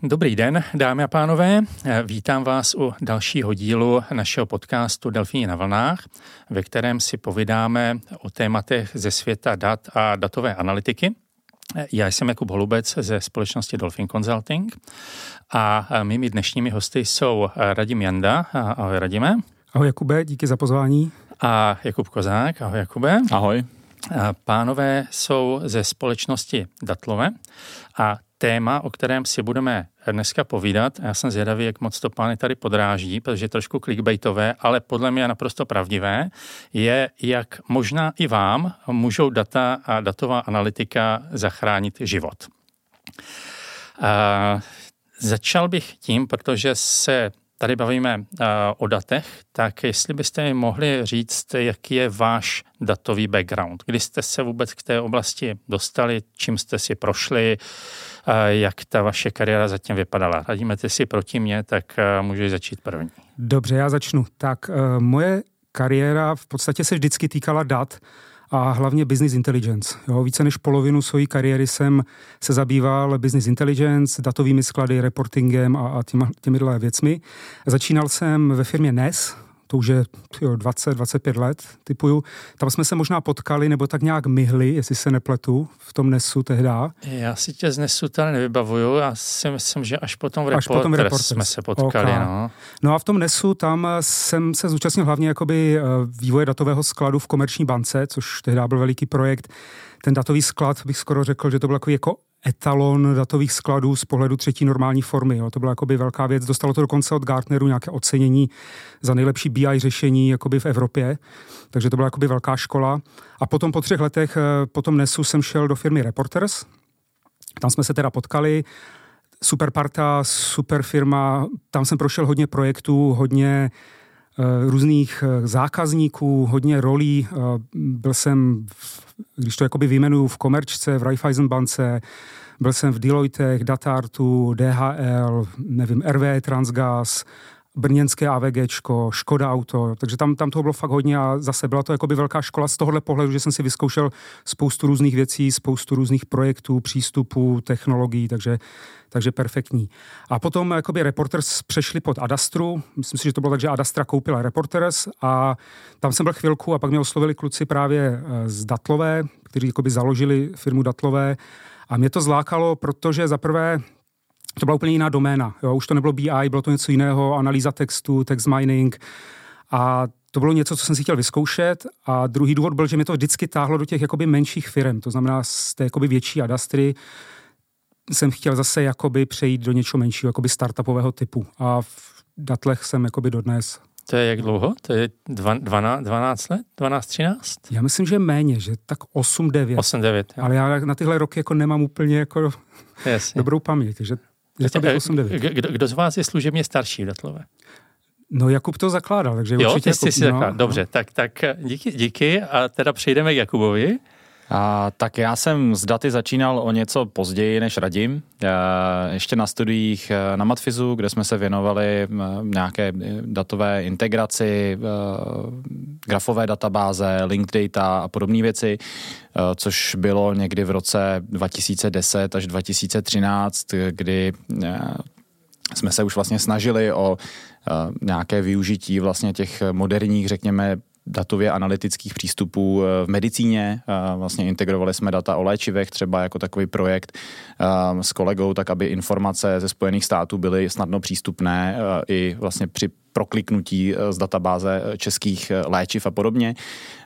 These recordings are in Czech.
Dobrý den, dámy a pánové. Vítám vás u dalšího dílu našeho podcastu Delfíni na vlnách, ve kterém si povídáme o tématech ze světa dat a datové analytiky. Já jsem Jakub Holubec ze společnosti Dolphin Consulting a mými dnešními hosty jsou Radim Janda. Ahoj Radime. Ahoj Jakube, díky za pozvání. A Jakub Kozák. Ahoj Jakube. Ahoj. Pánové jsou ze společnosti Datlové a téma, o kterém si budeme dneska povídat, já jsem zvědavý, jak moc to pány tady podráží, protože je trošku clickbaitové, ale podle mě je naprosto pravdivé, je, jak možná i vám můžou data a datová analytika zachránit život. Začal bych tím, protože se tady bavíme o datech, tak jestli byste mi mohli říct, jaký je váš datový background, kdy jste se vůbec k té oblasti dostali, čím jste si prošli, jak ta vaše kariéra zatím vypadala. Radíme ty si proti mě, tak můžeš začít první. Dobře, já začnu. Tak moje kariéra v podstatě se vždycky týkala dat a hlavně business intelligence. Jo, více než polovinu své kariéry jsem se business intelligence, datovými sklady, reportingem a těmihle věcmi. Začínal jsem ve firmě NES, to už je 20-25 let, typuju. Tam jsme se možná potkali, nebo tak nějak myhli, jestli se nepletu, v tom NESu tehda. Já si tě z NESu tady nevybavuju, já si myslím, že až potom v Reporters jsme se potkali. Okay. No a v tom NESu tam jsem se zúčastnil hlavně jakoby vývoje datového skladu v Komerční bance, což tehda byl veliký projekt. Ten datový sklad, bych skoro řekl, že to byl jako etalon datových skladů z pohledu třetí normální formy. Jo. To byla jakoby velká věc. Dostalo to dokonce od Gartneru nějaké ocenění za nejlepší BI řešení jakoby v Evropě. Takže to byla jakoby velká škola. A potom po 3 letech po tom NESu jsem šel do firmy Reporters. Tam jsme se teda potkali. Super parta, super firma. Tam jsem prošel hodně projektů, hodně různých zákazníků, hodně rolí. Byl jsem, když to jakoby vyjmenuju, v Komerčce, v Raiffeisenbance, byl jsem v Deloittech, Datartu, DHL, nevím, RWE Transgas, brněnské AVGčko, Škoda Auto, takže tam toho bylo fakt hodně a zase byla to jakoby velká škola z tohohle pohledu, že jsem si vyzkoušel spoustu různých věcí, spoustu různých projektů, přístupů, technologií, takže perfektní. A potom jakoby Reporters přešli pod Adastru, myslím si, že to bylo tak, že Adastra koupila Reporters a tam jsem byl chvilku a pak mě oslovili kluci právě z Datlové, kteří jakoby založili firmu Datlové a mě to zlákalo, protože za prvé to byla úplně jiná doména. Jo? Už to nebylo BI, bylo to něco jiného, analýza textu, text mining a to bylo něco, co jsem si chtěl vyzkoušet a druhý důvod byl, že mě to vždycky táhlo do těch jakoby menších firem, to znamená z té jakoby větší Adastry jsem chtěl zase jakoby přejít do něčeho menšího, jakoby startupového typu a v Datlech jsem jakoby dodnes. To je jak dlouho? To je 12 let? 12-13? Já myslím, že méně, že tak 8-9. 8-9. Ale já na tyhle roky jako nemám úplně jako dobrou paměť, takže je to 8-9. Kdo z vás je služebně starší v Datlové? No Jakub to zakládal, takže jo, určitě... Jo, ty jsi zakládal. Dobře, tak díky a teda přejdeme k Jakubovi. Tak já jsem s daty začínal o něco později než Radim. Ještě na studiích na Matfizu, kde jsme se věnovali nějaké datové integraci, grafové databáze, linked data a podobné věci, což bylo někdy v roce 2010 až 2013, kdy jsme se už vlastně snažili o nějaké využití vlastně těch moderních, řekněme, datově analytických přístupů v medicíně. Vlastně integrovali jsme data o léčivech třeba jako takový projekt s kolegou, tak aby informace ze Spojených států byly snadno přístupné i vlastně při prokliknutí z databáze českých léčiv a podobně.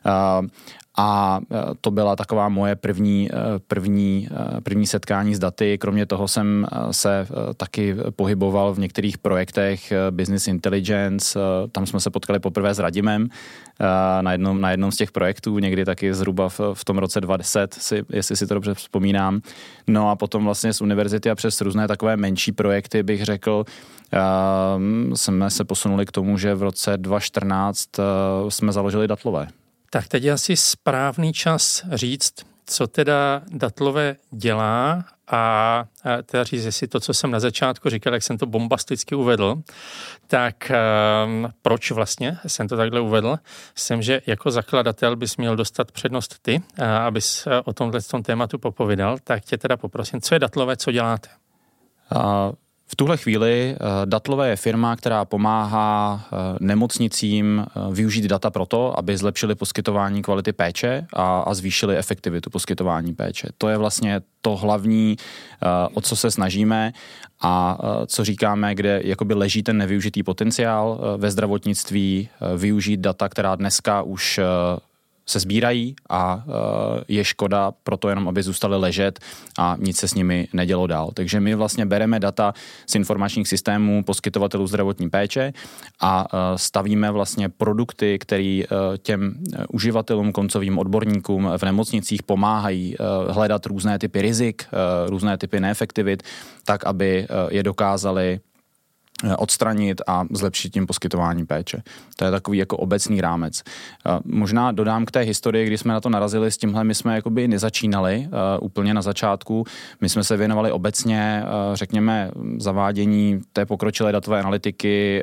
A to byla taková moje první setkání s daty. Kromě toho jsem se taky pohyboval v některých projektech Business Intelligence. Tam jsme se potkali poprvé s Radimem na jednom z těch projektů, někdy taky zhruba v tom roce 2010, jestli si to dobře vzpomínám. No a potom vlastně z univerzity a přes různé takové menší projekty bych řekl, jsme se posunuli k tomu, že v roce 2014 jsme založili Datlové. Tak teď je asi správný čas říct, co teda Datlové dělá a teda říct, jestli to, co jsem na začátku říkal, jak jsem to bombasticky uvedl, tak proč vlastně jsem to takhle uvedl? Myslím, že jako zakladatel bys měl dostat přednost ty, abys o tomhle tématu popovídal, tak tě teda poprosím, co je Datlové, co děláte? V tuhle chvíli Datlové je firma, která pomáhá nemocnicím využít data proto, aby zlepšili poskytování kvality péče a zvýšili efektivitu poskytování péče. To je vlastně to hlavní, o co se snažíme a co říkáme, kde jakoby leží ten nevyužitý potenciál ve zdravotnictví, využít data, která dneska už se sbírají a je škoda proto jenom, aby zůstaly ležet a nic se s nimi nedělo dál. Takže my vlastně bereme data z informačních systémů poskytovatelů zdravotní péče a stavíme vlastně produkty, které těm uživatelům, koncovým odborníkům v nemocnicích pomáhají hledat různé typy rizik, různé typy neefektivit, tak, aby je dokázali odstranit a zlepšit tím poskytování péče. To je takový jako obecný rámec. Možná dodám k té historii, kdy jsme na to narazili s tímhle, my jsme jakoby nezačínali úplně na začátku. My jsme se věnovali obecně, řekněme, zavádění té pokročilé datové analytiky,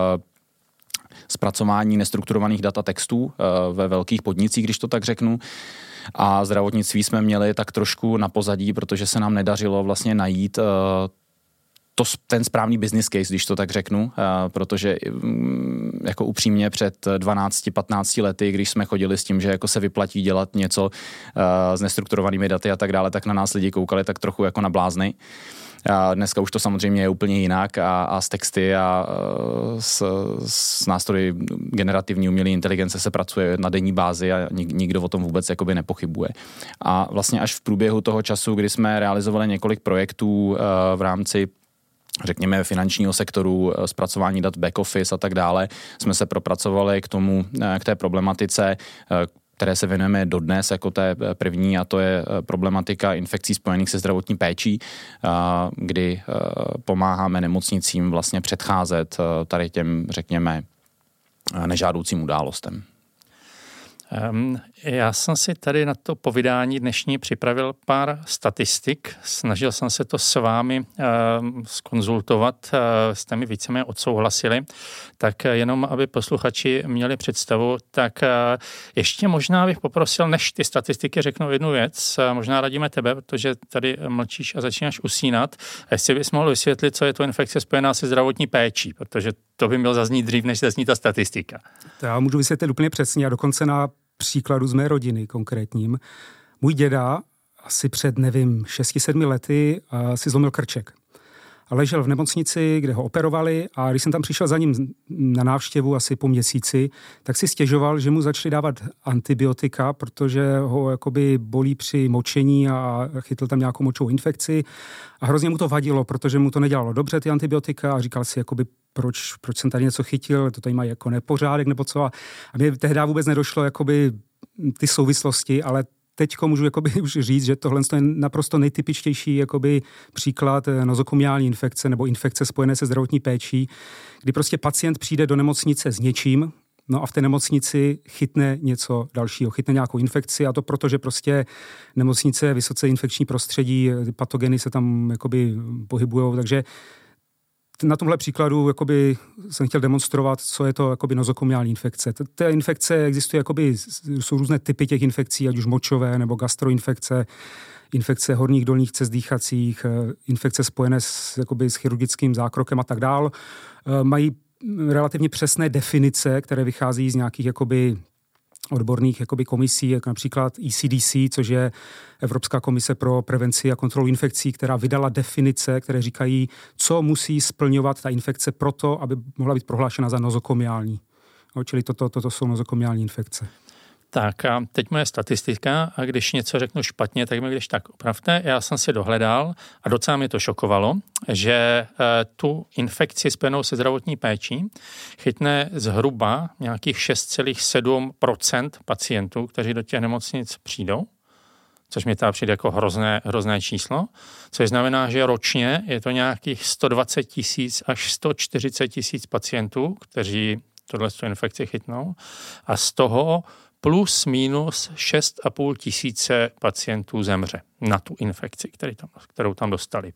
zpracování nestrukturovaných datatextů ve velkých podnicích, když to tak řeknu. A zdravotnictví jsme měli tak trošku na pozadí, protože se nám nedařilo vlastně najít ten správný business case, když to tak řeknu, protože jako upřímně před 12-15 lety, když jsme chodili s tím, že jako se vyplatí dělat něco s nestrukturovanými daty a tak dále, tak na nás lidi koukali tak trochu jako na blázny. A dneska už to samozřejmě je úplně jinak a s texty a s nástroji generativní umělé inteligence se pracuje na denní bázi a nikdo o tom vůbec jakoby nepochybuje. A vlastně až v průběhu toho času, kdy jsme realizovali několik projektů v rámci řekněme finančního sektoru, zpracování dat back office a tak dále, jsme se propracovali k té problematice, které se věnujeme dodnes jako té první, a to je problematika infekcí spojených se zdravotní péčí, kdy pomáháme nemocnicím vlastně předcházet tady těm, řekněme, nežádoucím událostem. Já jsem si tady na to povídání dnešní připravil pár statistik. Snažil jsem se to s vámi zkonzultovat, jste mi víceméně odsouhlasili. Tak jenom, aby posluchači měli představu, tak ještě možná bych poprosil, než ty statistiky řeknu jednu věc, možná radíme tebe, protože tady mlčíš a začínáš usínat. Jestli bys mohl vysvětlit, co je to infekce spojená se zdravotní péčí, protože to by mělo zaznít dřív, než zazní ta statistika. To já můžu vysvětlit úplně přesně a dokonce na příkladu z mé rodiny konkrétním. Můj děda asi před, 6-7 lety si zlomil krček. A ležel v nemocnici, kde ho operovali, a když jsem tam přišel za ním na návštěvu asi po měsíci, tak si stěžoval, že mu začali dávat antibiotika, protože ho jakoby bolí při močení a chytl tam nějakou močovou infekci. A hrozně mu to vadilo, protože mu to nedělalo dobře, ty antibiotika, a říkal si, jakoby, proč jsem tady něco chytil, to tady mají jako nepořádek nebo co. A mě tehdy vůbec nedošlo jakoby ty souvislosti, ale teďko můžu jakoby už říct, že tohle je naprosto nejtypičtější jakoby příklad nozokomiální infekce nebo infekce spojené se zdravotní péčí, kdy prostě pacient přijde do nemocnice s něčím, no a v té nemocnici chytne něco dalšího, chytne nějakou infekci, a to proto, že prostě nemocnice je vysoce infekční prostředí, patogeny se tam jakoby pohybujou, takže na tomhle příkladu jakoby jsem chtěl demonstrovat, co je to jakoby nozokomiální infekce. Té infekce existuje, jakoby, jsou různé typy těch infekcí, ať už močové nebo gastroinfekce, infekce horních dolních cest dýchacích, infekce spojené jakoby s chirurgickým zákrokem a tak dál. Mají relativně přesné definice, které vychází z nějakých jakoby odborných jakoby komisí, jako například ECDC, což je Evropská komise pro prevenci a kontrolu infekcí, která vydala definice, které říkají, co musí splňovat ta infekce proto, aby mohla být prohlášena za nozokomiální. Čili toto jsou nozokomiální infekce. Tak a teď moje statistika, a když něco řeknu špatně, tak mi když tak opravte. Já jsem si dohledal a docela mě to šokovalo, že tu infekci spojenou se zdravotní péčí chytne zhruba nějakých 6,7% pacientů, kteří do těch nemocnic přijdou, což mi tady přijde jako hrozné číslo, což znamená, že ročně je to nějakých 120 000 až 140 000 pacientů, kteří tohle infekci chytnou, a z toho plus minus 6,5 tisíce pacientů zemře na tu infekci, kterou tam dostali.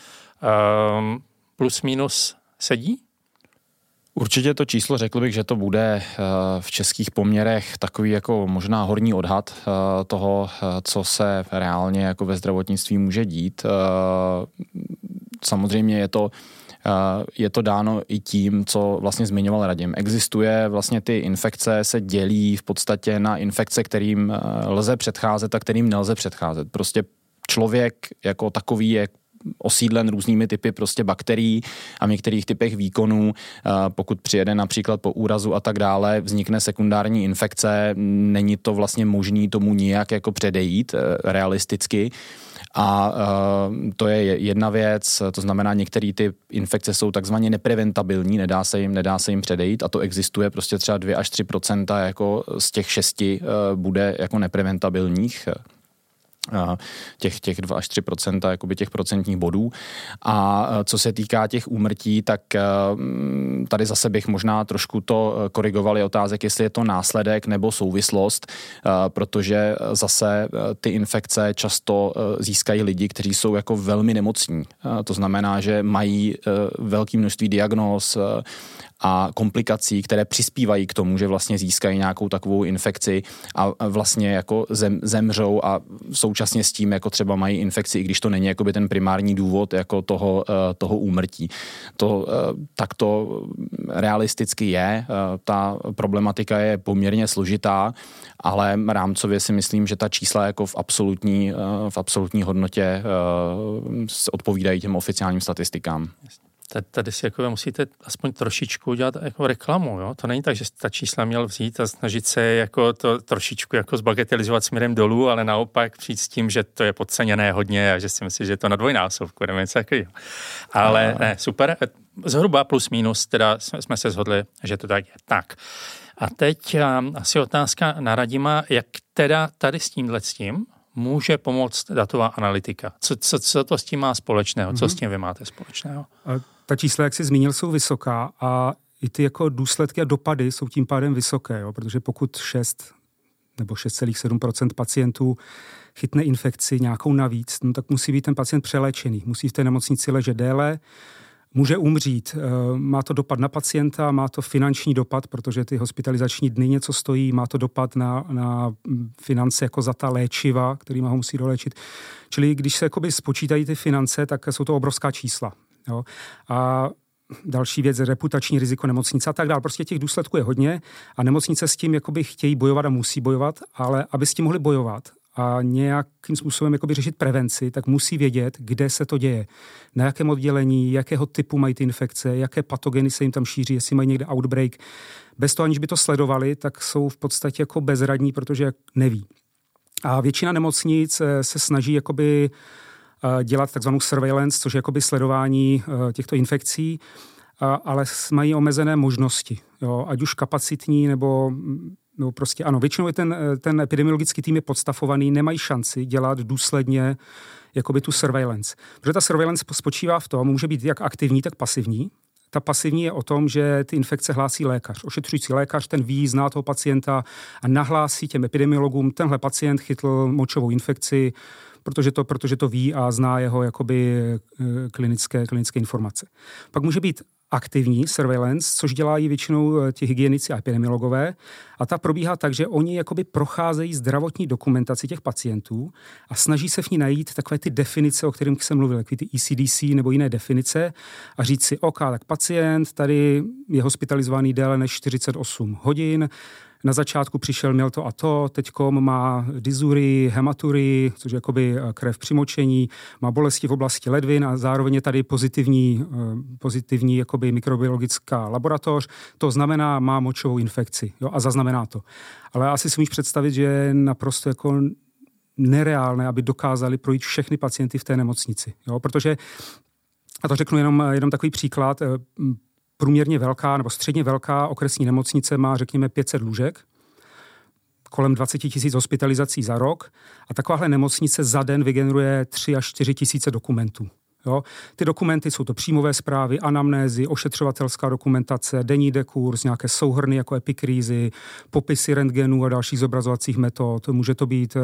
Plus minus sedí? Určitě to číslo, řekl bych, že to bude v českých poměrech takový jako možná horní odhad toho, co se reálně jako ve zdravotnictví může dít. Samozřejmě je to je to dáno i tím, co vlastně zmiňoval Radim. Existuje vlastně ty infekce se dělí v podstatě na infekce, kterým lze předcházet a kterým nelze předcházet. Prostě člověk jako takový je osídlen různými typy prostě bakterií a v některých typech výkonů, pokud přijede například po úrazu a tak dále, vznikne sekundární infekce, není to vlastně možný tomu nijak jako předejít realisticky. A to je jedna věc, to znamená, některé ty infekce jsou takzvaně nepreventabilní, nedá se jim předejít a to existuje prostě třeba 2 až 3% jako z těch 6 bude jako nepreventabilních. Těch 2 až 3% jakoby těch procentních bodů. A co se týká těch úmrtí, tak tady zase bych možná trošku to korigoval je otázek, jestli je to následek nebo souvislost, protože zase ty infekce často získají lidi, kteří jsou jako velmi nemocní. To znamená, že mají velké množství diagnóz a komplikací, které přispívají k tomu, že vlastně získají nějakou takovou infekci a vlastně jako zemřou a současně s tím jako třeba mají infekci, i když to není jakoby ten primární důvod jako toho úmrtí. To takto realisticky je. Ta problematika je poměrně složitá, ale rámcově si myslím, že ta čísla jako v absolutní hodnotě odpovídají těm oficiálním statistikám. Tady si jako musíte aspoň trošičku udělat jako reklamu, jo? To není tak, že ta čísla měl vzít a snažit se jako to trošičku jako zbagatelizovat směrem dolů, ale naopak přijít s tím, že to je podceněné hodně a že si myslí, že je to na dvojnásobku, nebo něco takového. Ale ne, super, zhruba plus minus, teda jsme se shodli, že to tak je. Tak. A teď asi otázka na Radima, jak teda tady s tím může pomoct datová analytika? Co to s tím má společného? Co s tím vy máte společného? Ta čísla, jak jsi zmínil, jsou vysoká a i ty jako důsledky a dopady jsou tím pádem vysoké, jo? Protože pokud 6 nebo 6,7% pacientů chytne infekci nějakou navíc, no tak musí být ten pacient přeléčený. Musí v té nemocnici ležet déle, může umřít. Má to dopad na pacienta, má to finanční dopad, protože ty hospitalizační dny něco stojí, má to dopad na finance jako za ta léčiva, kterýma ho musí doléčit. Čili když se jakoby spočítají ty finance, tak jsou to obrovská čísla. Jo? A další věc, reputační riziko nemocnice a tak dále. Prostě těch důsledků je hodně a nemocnice s tím jakoby chtějí bojovat a musí bojovat, ale aby s tím mohli bojovat a nějakým způsobem jakoby řešit prevenci, tak musí vědět, kde se to děje, na jakém oddělení, jakého typu mají ty infekce, jaké patogeny se jim tam šíří, jestli mají někde outbreak. Bez toho, aniž by to sledovali, tak jsou v podstatě jako bezradní, protože neví. A většina nemocnic se snaží jakoby dělat takzvanou surveillance, což je jakoby sledování těchto infekcí, ale mají omezené možnosti, jo, ať už kapacitní nebo prostě ano, většinou je ten epidemiologický tým je podstafovaný, nemají šanci dělat důsledně jakoby tu surveillance. Protože ta surveillance spočívá v tom, může být jak aktivní, tak pasivní. Ta pasivní je o tom, že ty infekce hlásí lékař. Ošetřující lékař, ten ví, zná toho pacienta a nahlásí těm epidemiologům, tenhle pacient chytl močovou infekci, protože to ví a zná jeho jakoby klinické informace. Pak může být aktivní surveillance, což dělají většinou ti hygienici a epidemiologové. A ta probíhá tak, že oni jakoby procházejí zdravotní dokumentaci těch pacientů a snaží se v ní najít takové ty definice, o kterých jsem mluvil, takové ty ECDC nebo jiné definice a říct si, OK, tak pacient tady je hospitalizovaný déle než 48 hodin, na začátku měl to a to, teďkom má dysurii, hematurii, což je jakoby krev při močení, má bolesti v oblasti ledvin a zároveň je tady pozitivní jakoby mikrobiologická laboratoř, to znamená, má močovou infekci, jo, a zaznamená to. Ale asi si můžeš představit, že je naprosto jako nereálné, aby dokázali projít všechny pacienty v té nemocnici, jo, protože, a to řeknu jenom takový příklad, průměrně velká nebo středně velká okresní nemocnice má, řekněme, 500 lůžek, kolem 20 000 hospitalizací za rok a takováhle nemocnice za den vygeneruje 3 až 4 tisíce dokumentů. Jo? Ty dokumenty jsou to příjmové zprávy, anamnézy, ošetřovatelská dokumentace, denní dekurs, nějaké souhrny jako epikrízy, popisy rentgenů a dalších zobrazovacích metod. Může to být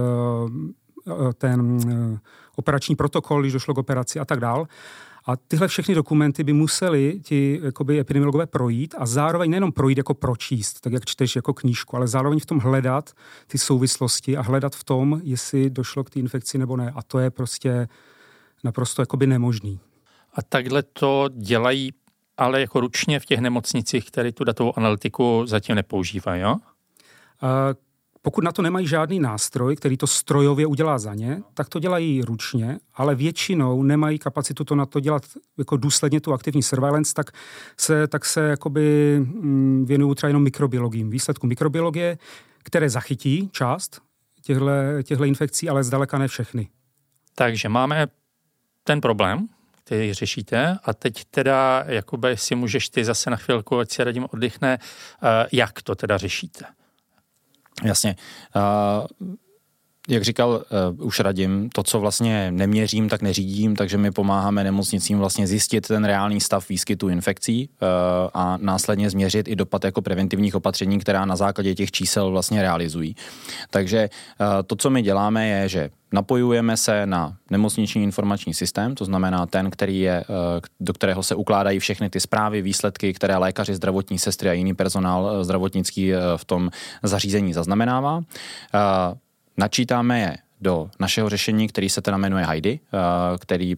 ten operační protokol, když došlo k operaci a tak dál. A tyhle všechny dokumenty by museli ti jakoby epidemiologové projít a zároveň nejenom projít jako pročíst, tak jak čteš jako knížku, ale zároveň v tom hledat ty souvislosti a hledat v tom, jestli došlo k té infekci nebo ne. A to je prostě naprosto jakoby nemožný. A takhle to dělají ale jako ručně v těch nemocnicích, které tu datovou analytiku zatím nepoužívají, jo? Pokud na to nemají žádný nástroj, který to strojově udělá za ně, tak to dělají ručně, ale většinou nemají kapacitu to na to dělat jako důsledně tu aktivní surveillance, tak se jakoby věnují třeba jenom mikrobiologiím, výsledku mikrobiologie, které zachytí část těchto infekcí, ale zdaleka ne všechny. Takže máme ten problém, který řešíte, a teď teda jakoby si můžeš ty zase na chvilku, ať si Radim oddychne, jak to teda řešíte? Jasně. Jak říkal už Radim, to, co vlastně neměřím, tak neřídím, takže my pomáháme nemocnicím vlastně zjistit ten reálný stav výskytu infekcí a následně změřit i dopad jako preventivních opatření, která na základě těch čísel vlastně realizují. Takže to, co my děláme, je, že napojujeme se na nemocniční informační systém, to znamená ten, do kterého se ukládají všechny ty zprávy, výsledky, které lékaři, zdravotní sestry a jiný personál zdravotnický v tom zařízení zaznamenává. Načítáme je do našeho řešení, který se teda jmenuje Heidi, který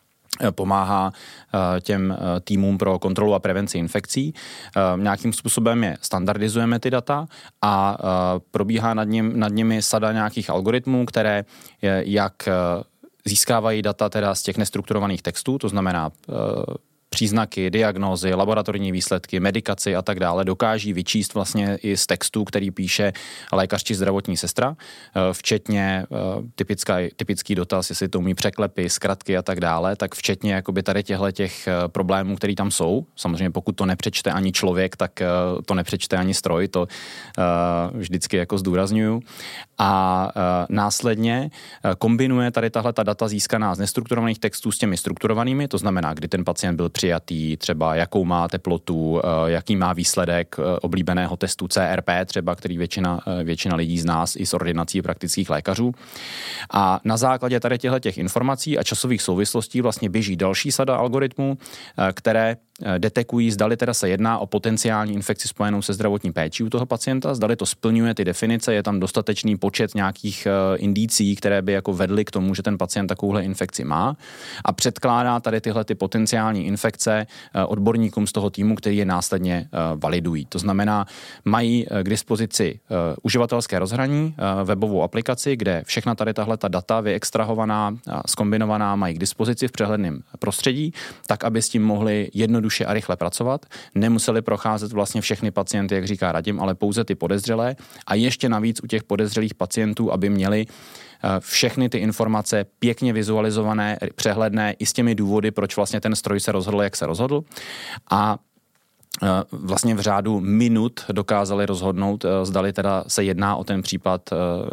pomáhá těm týmům pro kontrolu a prevenci infekcí. Nějakým způsobem je standardizujeme ty data a probíhá nad nimi sada nějakých algoritmů, které jak získávají data teda z těch nestrukturovaných textů, to znamená příznaky, diagnózy, laboratorní výsledky, medikaci a tak dále dokáží vyčíst vlastně i z textu, který píše lékař či zdravotní sestra, včetně typický dotaz, jestli to umí překlepy, zkratky a tak dále, tak včetně jakoby tady těch problémů, které tam jsou. Samozřejmě pokud to nepřečte ani člověk, tak to nepřečte ani stroj, to vždycky jako zdůrazňuju. A následně kombinuje tady tahle ta data získaná z nestrukturovaných textů s těmi strukturovanými, to znamená, kdy ten pacient byl přijatý, třeba jakou má teplotu, jaký má výsledek oblíbeného testu CRP, třeba, který většina lidí z nás i z ordinací praktických lékařů. A na základě tady těch informací a časových souvislostí vlastně běží další sada algoritmů, které detekují, zdali teda se jedná o potenciální infekci spojenou se zdravotní péčí u toho pacienta, zdali to splňuje ty definice, je tam dostatečný počet nějakých indicí, které by jako vedly k tomu, že ten pacient takovouhle infekci má, a předkládá tady tyhle ty potenciální infekce odborníkům z toho týmu, který je následně validují. To znamená, mají k dispozici uživatelské rozhraní, webovou aplikaci, kde všechna tady tahle ta data vyextrahovaná, zkombinovaná mají k dispozici v přehledném prostředí, tak aby s tím mohli jednoduše a rychle pracovat. Nemuseli procházet vlastně všechny pacienty, jak říká Radim, ale pouze ty podezřelé, a ještě navíc u těch podezřelých pacientů, aby měli všechny ty informace pěkně vizualizované, přehledné i s těmi důvody, proč vlastně ten stroj se rozhodl, jak se rozhodl. A vlastně v řádu minut dokázali rozhodnout, zdali teda se jedná o ten případ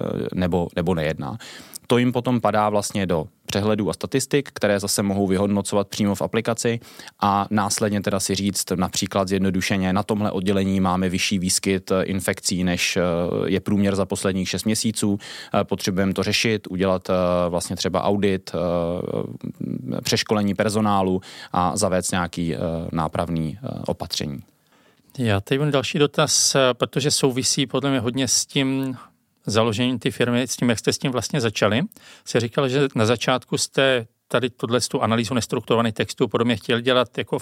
nebo nejedná. To jim potom padá vlastně do přehledů a statistik, které zase mohou vyhodnocovat přímo v aplikaci a následně teda si říct například zjednodušeně, na tomhle oddělení máme vyšší výskyt infekcí, než je průměr za posledních 6 měsíců. Potřebujeme to řešit, udělat vlastně třeba audit, přeškolení personálu a zavést nějaký nápravný opatření. Já tady mám další dotaz, protože souvisí podle mě hodně s tím založením ty firmy, s tím, jak jste s tím vlastně začali. Jste říkal, že na začátku jste tady tu analýzu nestrukturovaných textů podobně chtěli dělat jako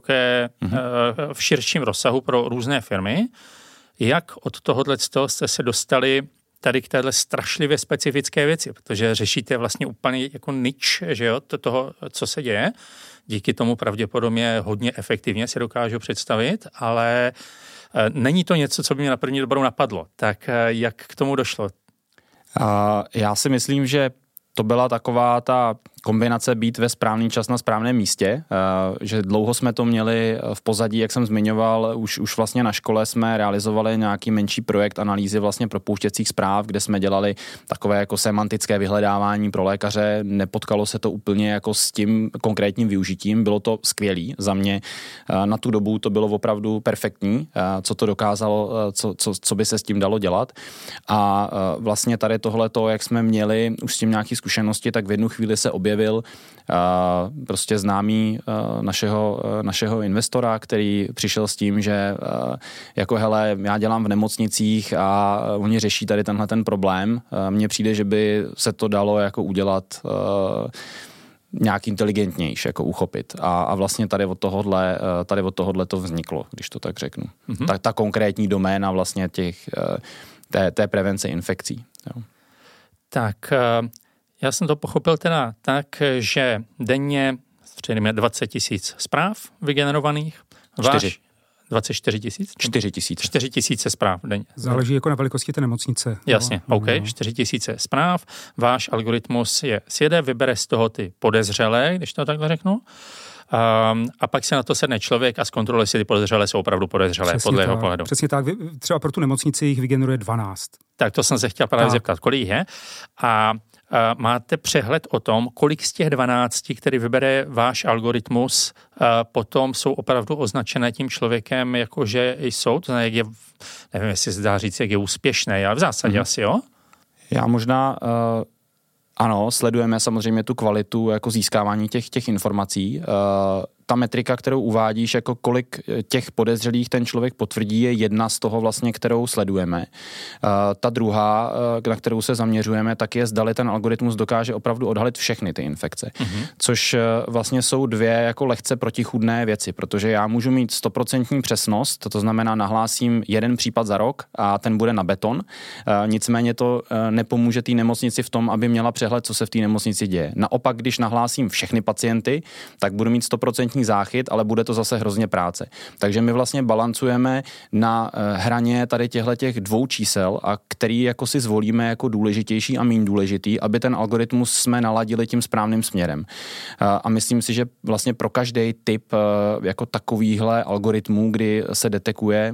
v širším rozsahu pro různé firmy. Jak od tohoto jste se dostali tady k téhle strašlivě specifické věci, protože řešíte vlastně úplně jako nič, že jo, toho, co se děje. Díky tomu pravděpodobně hodně efektivně si dokážu představit, ale není to něco, co by mě na první dobrou napadlo. Tak jak k tomu došlo? Já si myslím, že to byla taková ta kombinace být ve správný čas na správném místě, že dlouho jsme to měli v pozadí, jak jsem zmiňoval, už vlastně na škole jsme realizovali nějaký menší projekt analýzy vlastně propouštěcích zpráv, kde jsme dělali takové jako semantické vyhledávání pro lékaře, nepotkalo se to úplně jako s tím konkrétním využitím, bylo to skvělý za mě, na tu dobu to bylo opravdu perfektní, co to dokázalo, co by se s tím dalo dělat, a vlastně tady tohleto, jak jsme měli už s tím nějaký zkušenosti, tak v jednu chvíli se objevil prostě známý našeho investora, který přišel s tím, že jako hele, já dělám v nemocnicích a oni řeší tady tenhle ten problém. Mně přijde, že by se to dalo jako udělat nějak inteligentnější jako uchopit. A vlastně tady od tohohle to vzniklo, když to tak řeknu. Ta konkrétní doména vlastně té prevence infekcí. Jo. Tak já jsem to pochopil teda tak, že denně středíme 20 000 zpráv vygenerovaných. 24 000? 4 000. 4 000 zpráv denně. Záleží jako na velikosti té nemocnice. Jasně, OK, 4 000 zpráv. Váš algoritmus je sjede, vybere z toho ty podezřelé, když to takhle řeknu. A pak se na to sedne člověk a zkontroluje, jestli ty podezřelé jsou opravdu podezřelé podle jeho pohledu. Přesně tak. Třeba pro tu nemocnici jich vygeneruje 12. Tak to jsem se chtěl právě zeptat, kolik je. A máte přehled o tom, kolik z těch 12, který vybere váš algoritmus, potom jsou opravdu označené tím člověkem, jakože jsou? To znamená, jak je, nevím, jestli se dá říct, jak je úspěšný, ale v zásadě asi jo? Já možná... Ano, sledujeme samozřejmě tu kvalitu jako získávání těch informací. Ta metrika, kterou uvádíš, jako kolik těch podezřelých ten člověk potvrdí, je jedna z toho vlastně, kterou sledujeme. Ta druhá, na kterou se zaměřujeme, tak je, zdali ten algoritmus dokáže opravdu odhalit všechny ty infekce. Což vlastně jsou dvě jako lehce protichůdné věci, protože já můžu mít 100% přesnost, to znamená nahlásím jeden případ za rok a ten bude na beton. Nicméně to nepomůže té nemocnici v tom, aby měla přehled, co se v té nemocnici děje. Naopak, když nahlásím všechny pacienty, tak budu mít 100% záchyt, ale bude to zase hrozně práce. Takže my vlastně balancujeme na hraně tady těch dvou čísel, a který jako si zvolíme jako důležitější a méně důležitý, aby ten algoritmus jsme naladili tím správným směrem. A myslím si, že vlastně pro každý typ jako takovýhle algoritmů, kdy se detekuje,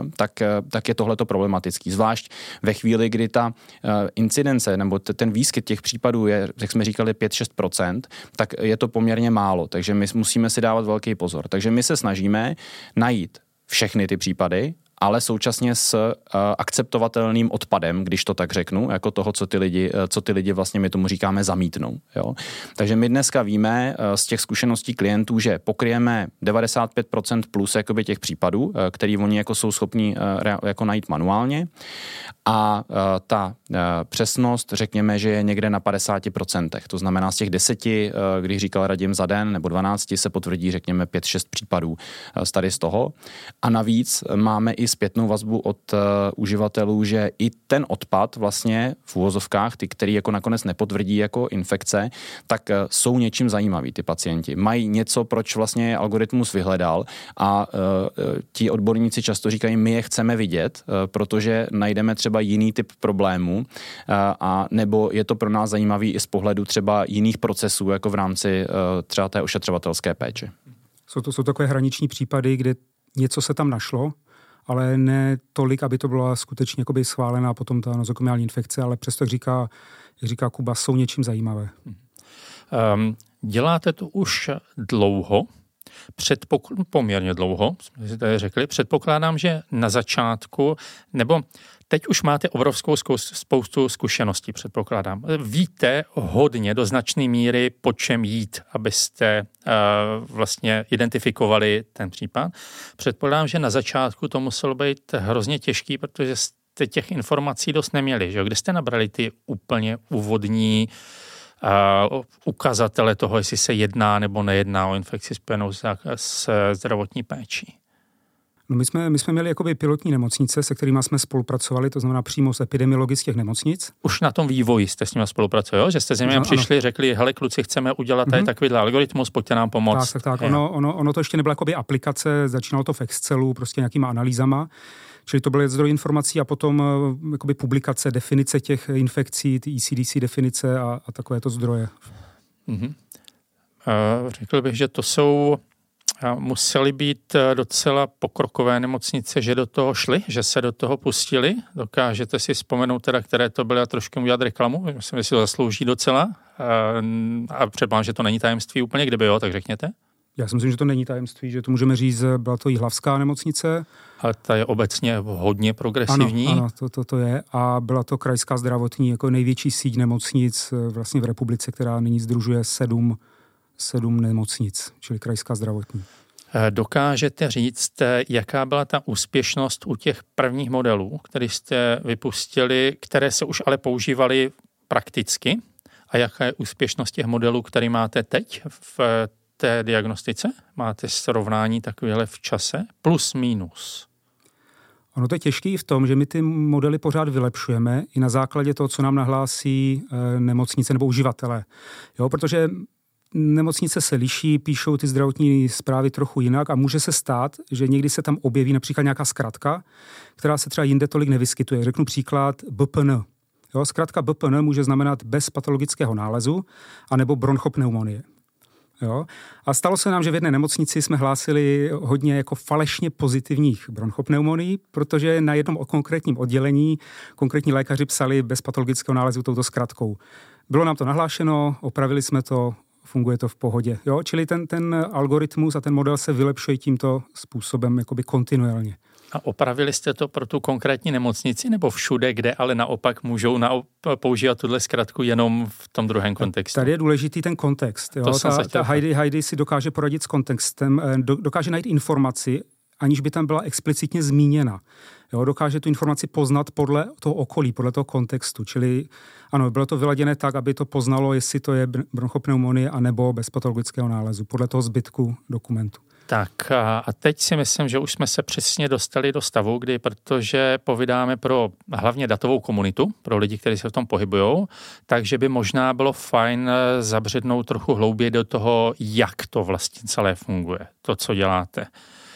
tak je tohleto problematický. Zvlášť ve chvíli, kdy ta incidence nebo ten výskyt těch případů je, jak jsme říkali, 5-6%, tak je to poměrně málo. Takže my musíme si dávat velký pozor. Takže my se snažíme najít všechny ty případy, ale současně s akceptovatelným odpadem, když to tak řeknu, jako toho, co ty lidi vlastně, my tomu říkáme, zamítnou. Jo? Takže my dneska víme z těch zkušeností klientů, že pokryjeme 95% plus jakoby těch případů, který oni jako jsou schopní jako najít manuálně, a ta přesnost, řekněme, že je někde na 50%. To znamená, z těch 10, když říkal Radim za den, nebo 12, se potvrdí, řekněme, 5-6 případů tady z toho. A navíc máme i zpětnou vazbu od uživatelů, že i ten odpad vlastně v uvozovkách, ty, který jako nakonec nepotvrdí jako infekce, tak jsou něčím zajímavý ty pacienti. Mají něco, proč vlastně algoritmus vyhledal, a ti odborníci často říkají, my je chceme vidět, protože najdeme třeba jiný typ problémů, a nebo je to pro nás zajímavý i z pohledu třeba jiných procesů, jako v rámci třeba té ošetřovatelské péče. Jsou takové hraniční případy, kde něco se tam našlo, ale ne tolik, aby to byla skutečně jakoby schválená potom ta nozokomiální infekce, ale přesto, jak říká Kuba, jsou něčím zajímavé. Děláte to už dlouho, poměrně dlouho, jsme si tady řekli. Předpokládám, že na začátku, nebo teď už máte obrovskou spoustu zkušeností, předpokládám. Víte hodně do značné míry, po čem jít, abyste vlastně identifikovali ten případ. Předpokládám, že na začátku to muselo být hrozně těžký, protože jste těch informací dost neměli. Že? Kde jste nabrali ty úplně úvodní ukazatele toho, jestli se jedná nebo nejedná o infekci spojenou s zdravotní péčí? No my jsme měli jakoby pilotní nemocnice, se kterými jsme spolupracovali, to znamená přímo z epidemiology z těch nemocnic. Už na tom vývoji jste s nimi spolupracovali, že jste s nimi přišli, řekli, hele kluci, chceme udělat tady takovýhle algoritmus, pojďte nám pomoct. Tak. Ono to ještě nebyla jakoby aplikace, začínalo to v Excelu, prostě nějakýma analýzama. Čili to byly zdroje informací a potom jakoby publikace, definice těch infekcí, ty ECDC definice a takovéto zdroje. Řekl bych, že to jsou musely být docela pokrokové nemocnice, že do toho šli, že se do toho pustili. Dokážete si vzpomenout teda, které to byly, a trošku udělat reklamu? Myslím, že si to zaslouží docela. A předpokládám, že to není tajemství úplně, kdyby jo, tak řekněte. Já si myslím, že to není tajemství, že to můžeme říct, byla to Jihlavská nemocnice. Ale ta je obecně hodně progresivní. Ano, to je. A byla to krajská zdravotní, jako největší síť nemocnic vlastně v republice, která nyní sdružuje 7 nemocnic, čili krajská zdravotní. Dokážete říct, jaká byla ta úspěšnost u těch prvních modelů, které jste vypustili, které se už ale používaly prakticky, A jaká je úspěšnost těch modelů, který máte teď v té diagnostice? Máte srovnání takovéhle v čase? Plus, minus? Ono to je těžké i v tom, že my ty modely pořád vylepšujeme i na základě toho, co nám nahlásí nemocnice nebo uživatelé. Jo, protože nemocnice se liší, píšou ty zdravotní zprávy trochu jinak a může se stát, že někdy se tam objeví například nějaká zkratka, která se třeba jinde tolik nevyskytuje. Řeknu příklad BPN. Jo, zkratka BPN může znamenat bez patologického nálezu anebo bronchopneumonie. Jo? A stalo se nám, že v jedné nemocnici jsme hlásili hodně jako falešně pozitivních bronchopneumonií, protože na jednom konkrétním oddělení konkrétní lékaři psali bez patologického nálezu touto zkratkou. Bylo nám to nahlášeno, opravili jsme to, funguje to v pohodě. Jo? Čili ten algoritmus a ten model se vylepšuje tímto způsobem jakoby kontinuálně. A opravili jste to pro tu konkrétní nemocnici nebo všude, kde ale naopak můžou používat tuhle zkratku jenom v tom druhém kontextu? Tady je důležitý ten kontext. Jo? Ta Heidi si dokáže poradit s kontextem, dokáže najít informaci, aniž by tam byla explicitně zmíněna. Jo? Dokáže tu informaci poznat podle toho okolí, podle toho kontextu. Čili ano, bylo to vyladěné tak, aby to poznalo, jestli to je bronchopneumonie anebo bez patologického nálezu, podle toho zbytku dokumentu. Tak a teď si myslím, že už jsme se přesně dostali do stavu, kdy, protože povídáme pro hlavně datovou komunitu, pro lidi, kteří se v tom pohybujou, takže by možná bylo fajn zabřednout trochu hlouběji do toho, jak to vlastně celé funguje, to, co děláte.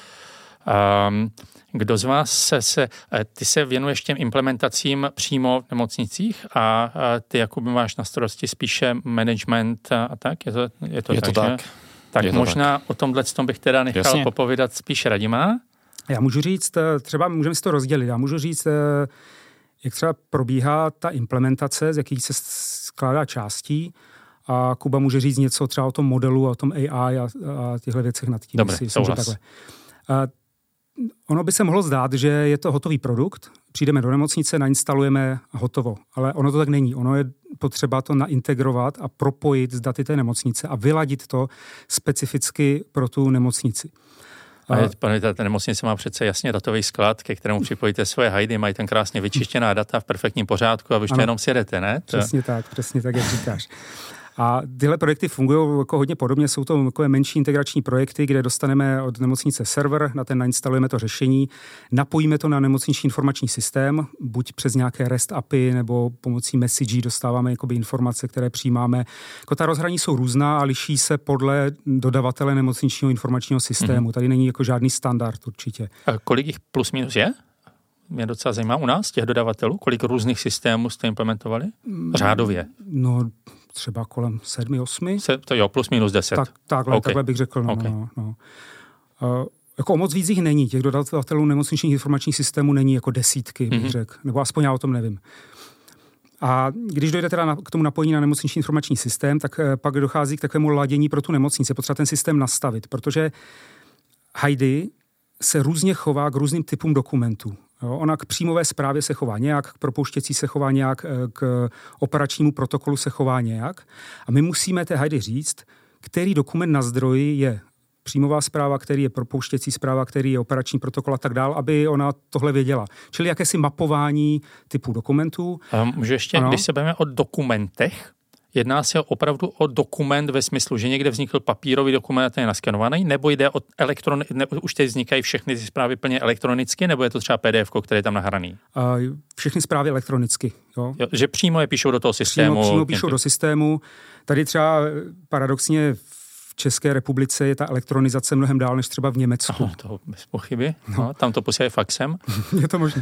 Kdo z vás ty se věnuješ těm implementacím přímo v nemocnicích a ty, Jakube, máš na starosti spíše management a tak? Je to tak. Tak možná o tomhle bych teda nechal popovídat spíš Radima. Já můžu říct, třeba můžeme si to rozdělit, já můžu říct, jak třeba probíhá ta implementace, z jakých se skládá částí a Kuba může říct něco třeba o tom modelu, o tom AI a těchto věcech nad tím. Dobře, souhlas. Ono by se mohlo zdát, že je to hotový produkt, přijdeme do nemocnice, nainstalujeme a hotovo. Ale ono to tak není. Ono je potřeba to naintegrovat a propojit s daty té nemocnice a vyladit to specificky pro tu nemocnici. Ta nemocnice má přece jasně datový sklad, ke kterému připojíte svoje Heidi, mají tam krásně vyčištěná data v perfektním pořádku a vy už to jenom sjedete, ne? Přesně tak, jak říkáš. A tyhle projekty fungují jako hodně podobně, jsou to takové menší integrační projekty, kde dostaneme od nemocnice server, na ten nainstalujeme to řešení, napojíme to na nemocniční informační systém, buď přes nějaké REST API nebo pomocí messagí dostáváme jakoby informace, které přijímáme. Jako ta rozhraní jsou různá a liší se podle dodavatele nemocničního informačního systému. Tady není jako žádný standard určitě. A kolik jich plus minus je? Mě docela zajímá u nás, těch dodavatelů, kolik různých systémů jste implementovali? Řádově. No, třeba kolem 7, 8. To jo, plus minus 10. Takhle bych řekl. No. Jako moc víc jich není. Těch dodavatelů nemocničních informačních systémů není jako desítky, bych řekl. Nebo aspoň já o tom nevím. A když dojde teda k tomu napojení na nemocniční informační systém, tak pak dochází k takovému ladění pro tu nemocnici. Potřeba ten systém nastavit, protože Heidi se různě chová k různým typům dokumentů. Jo, ona k příjmové zprávě se chová nějak, k propouštěcí se chová nějak, k operačnímu protokolu se chová nějak. A my musíme té Heidi říct, který dokument na zdroji je příjmová zpráva, který je propouštěcí zpráva, který je operační protokol a tak dál, aby ona tohle věděla. Čili jakési mapování typu dokumentů. Můžu ještě, když se bavíme o dokumentech, jedná se opravdu o dokument ve smyslu, že někde vznikl papírový dokument a ten je naskenovaný, nebo jde o už teď vznikají všechny ty zprávy plně elektronicky, nebo je to třeba PDF, který je tam nahraný? Všechny zprávy elektronicky. Jo, že přímo je píšou do toho systému. Přímo píšou do systému. Tady třeba paradoxně v České republice je ta elektronizace mnohem dál než třeba v Německu. To bez pochyby. No, tam to posílají faxem. Je to možné.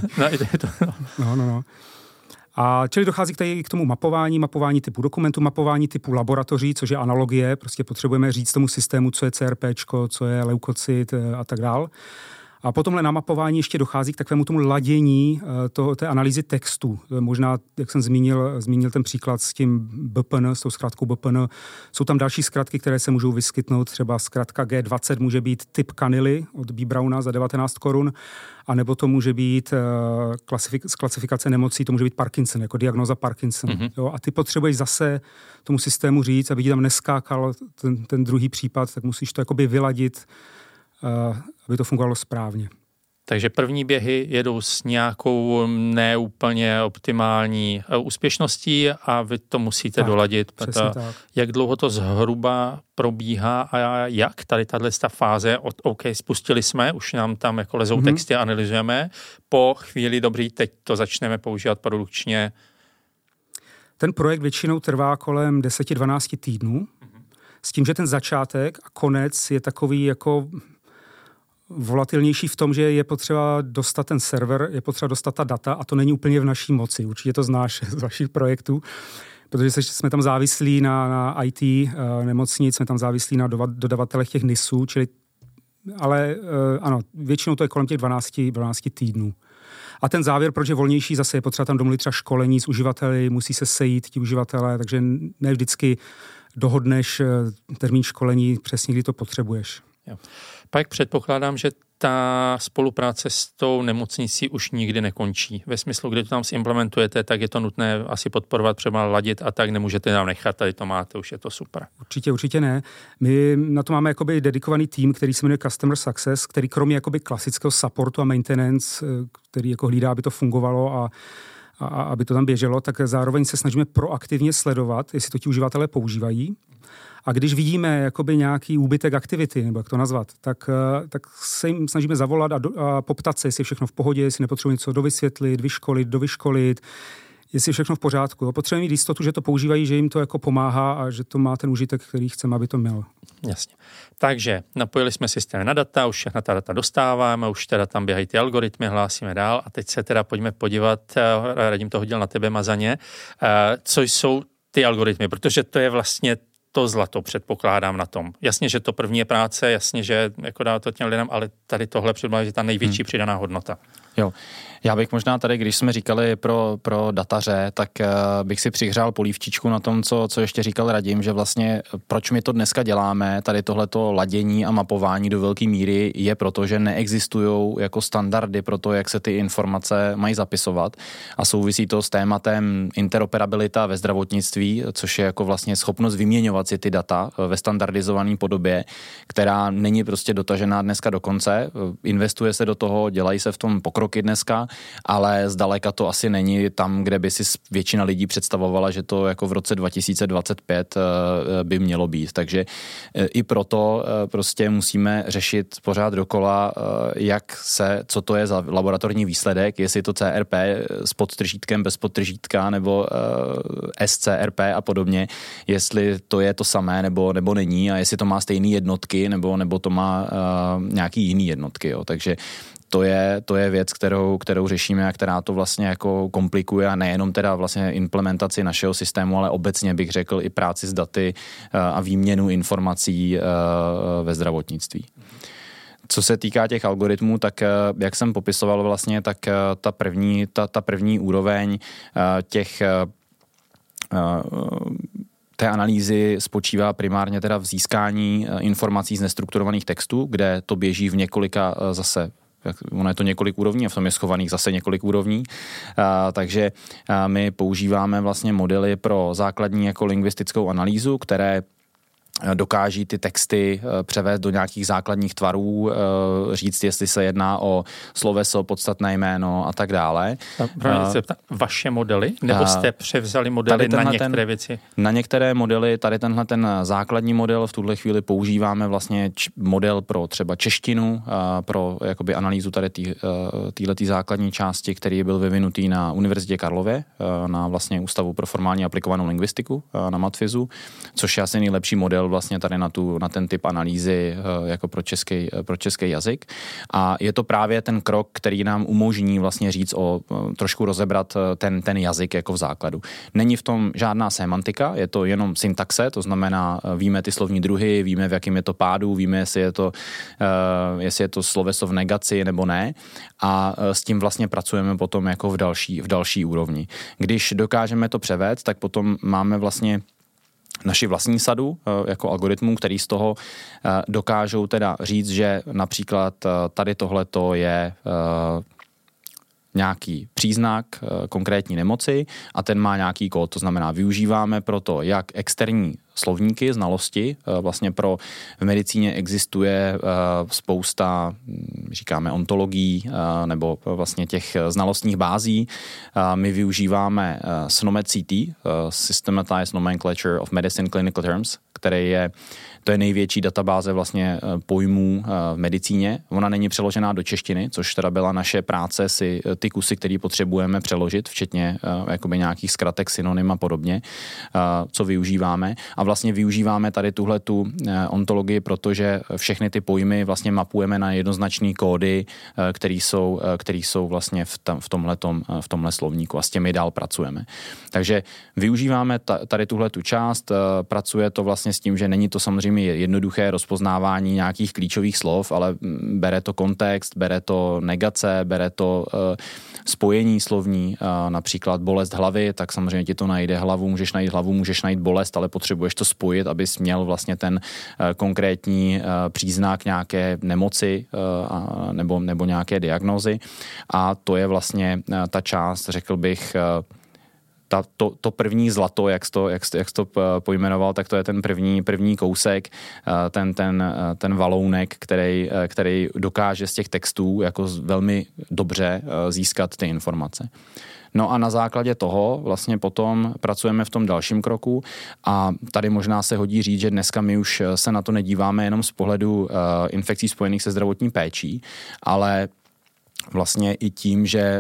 No. A čili dochází k tomu mapování typu dokumentu, mapování typu laboratoří, což je analogie, prostě potřebujeme říct tomu systému, co je CRPčko, co je leukocyt a tak dál. A po tomhle namapování ještě dochází k takovému tomu ladění té analýzy textu. Možná, jak jsem zmínil ten příklad s tím BPN, s tou zkratkou BPN, jsou tam další zkratky, které se můžou vyskytnout. Třeba zkratka G20 může být typ kanily od B. Browna za 19 korun, anebo to může být z klasifikace nemocí, to může být Parkinson, jako diagnóza Parkinson. Jo, a ty potřebuješ zase tomu systému říct, aby ti tam neskákal ten druhý případ, tak musíš to jakoby vyladit, aby to fungovalo správně. Takže první běhy jedou s nějakou neúplně optimální úspěšností a vy to musíte doladit. Jak dlouho to zhruba probíhá a jak tady tato fáze od OK, spustili jsme, už nám tam jako lezou texty, analyzujeme, po chvíli dobrý, teď to začneme používat produkčně. Ten projekt většinou trvá kolem 10-12 týdnů, s tím, že ten začátek a konec je takový jako volatilnější v tom, že je potřeba dostat ten server, je potřeba dostat ta data a to není úplně v naší moci. Určitě to znáš z vašich projektů, protože jsme tam závislí na IT nemocnic, jsme tam závislí na dodavatelech těch NISů, ale ano, většinou to je kolem těch 12 týdnů. A ten závěr, proč je volnější, zase je potřeba tam domluvit třeba školení s uživateli, musí se sejít ti uživatelé, takže ne vždycky dohodneš termín školení přesně, kdy to potřebuješ. Jo. Pak předpokládám, že ta spolupráce s tou nemocnicí už nikdy nekončí. Ve smyslu, kdy to tam zimplementujete, tak je to nutné asi podporovat, třeba ladit a tak nemůžete nám nechat, tady to máte, už je to super. Určitě ne. My na to máme jakoby dedikovaný tým, který se jmenuje Customer Success, který kromě jakoby klasického supportu a maintenance, který jako hlídá, aby to fungovalo a aby to tam běželo, tak zároveň se snažíme proaktivně sledovat, jestli to ti uživatelé používají. A když vidíme jakoby nějaký úbytek aktivity, nebo jak to nazvat, tak se jim snažíme zavolat a poptat se, jestli je všechno v pohodě, jestli nepotřebuje něco dovysvětlit, dovyškolit, jestli je všechno v pořádku. Potřebujeme mít jistotu, že to používají, že jim to jako pomáhá a že to má ten užitek, který chceme, aby to mělo. Jasně. Takže napojili jsme systém na data, už všechna ta data dostáváme, už teda tam běhají ty algoritmy, hlásíme dál a teď se teda pojďme podívat, Radim to hodil na tebe mazaně, co jsou ty algoritmy, protože to je vlastně to zlato, předpokládám na tom. Jasně, že to první je práce, jasně, že jako dá to těm lidem, ale tady tohle předpokládám, že ta největší přidaná hodnota. Jo. Já bych možná tady, když jsme říkali pro dataře, tak bych si přihřál polívčičku na tom, co ještě říkal Radim, že vlastně proč my to dneska děláme, tady tohleto ladění a mapování do velké míry je proto, že neexistují jako standardy pro to, jak se ty informace mají zapisovat a souvisí to s tématem interoperabilita ve zdravotnictví, což je jako vlastně schopnost vyměňovat si ty data ve standardizované podobě, která není prostě dotažená dneska do konce. Investuje se do toho, dělají se v tom pokroky dneska, ale zdaleka to asi není tam, kde by si většina lidí představovala, že to jako v roce 2025 by mělo být. Takže i proto prostě musíme řešit pořád dokola, co to je za laboratorní výsledek, jestli je to CRP s podtržítkem, bez podtržítka, nebo SCRP a podobně, jestli to je to samé, nebo není a jestli to má stejné jednotky, nebo to má nějaký jiný jednotky. Jo. Takže to je věc, kterou řešíme a která to vlastně jako komplikuje a nejenom teda vlastně implementaci našeho systému, ale obecně bych řekl i práci s daty a výměnu informací ve zdravotnictví. Co se týká těch algoritmů, tak jak jsem popisoval vlastně, tak ta první úroveň té analýzy spočívá primárně teda v získání informací z nestrukturovaných textů, kde to běží v několika zase ono je to několik úrovní a v tom je schovaných zase několik úrovní. Takže my používáme vlastně modely pro základní jako lingvistickou analýzu, které dokáží ty texty převést do nějakých základních tvarů, říct, jestli se jedná o sloveso, podstatné jméno a tak dále. Vaše modely? Nebo jste převzali modely na některé věci? Na některé modely, tady tenhle ten základní model v tuhle chvíli používáme vlastně model pro třeba češtinu, pro jakoby analýzu tady téhletý základní části, který byl vyvinutý na Univerzitě Karlově, na vlastně Ústavu pro formální aplikovanou lingvistiku na Matfizu, což je asi nejlepší model vlastně tady na ten typ analýzy jako pro český jazyk. A je to právě ten krok, který nám umožní vlastně říct trošku rozebrat ten jazyk jako v základu. Není v tom žádná sémantika, je to jenom syntaxe, to znamená víme ty slovní druhy, víme v jakém je to pádu, víme jestli je to sloveso v negaci nebo ne a s tím vlastně pracujeme potom jako v další úrovni. Když dokážeme to převést, tak potom máme vlastně naši vlastní sadu jako algoritmů, který z toho dokážou teda říct, že například tady tohleto je nějaký příznak konkrétní nemoci a ten má nějaký kód, to znamená využíváme proto jak externí slovníky, znalosti, vlastně v medicíně existuje spousta říkáme ontologií nebo vlastně těch znalostních bází. My využíváme SNOMED-CT, Systematized Nomenclature of Medicine Clinical Terms, to je největší databáze vlastně pojmů v medicíně. Ona není přeložená do češtiny, což teda byla naše práce si ty kusy, které potřebujeme přeložit, včetně jakoby nějakých zkratek, synonym a podobně, co využíváme. A vlastně využíváme tady tuhletu ontologii, protože všechny ty pojmy vlastně mapujeme na jednoznačné kódy, které jsou vlastně v tomhle slovníku a s těmi dál pracujeme. Takže využíváme tady tuhletu část, pracuje to vlastně s tím, že není to samozřejmě jednoduché rozpoznávání nějakých klíčových slov, ale bere to kontext, bere to negace, bere to spojení slovní, například bolest hlavy, tak samozřejmě ti to najde hlavu, můžeš najít bolest, ale potřebuješ to spojit, abys měl vlastně ten konkrétní příznak nějaké nemoci nebo nějaké diagnózy. A to je vlastně ta část, řekl bych, to první zlato, jak jsi to pojmenoval, tak to je ten první kousek, ten valounek, který dokáže z těch textů jako velmi dobře získat ty informace. No a na základě toho vlastně potom pracujeme v tom dalším kroku a tady možná se hodí říct, že dneska my už se na to nedíváme jenom z pohledu infekcí spojených se zdravotní péčí, ale vlastně i tím, že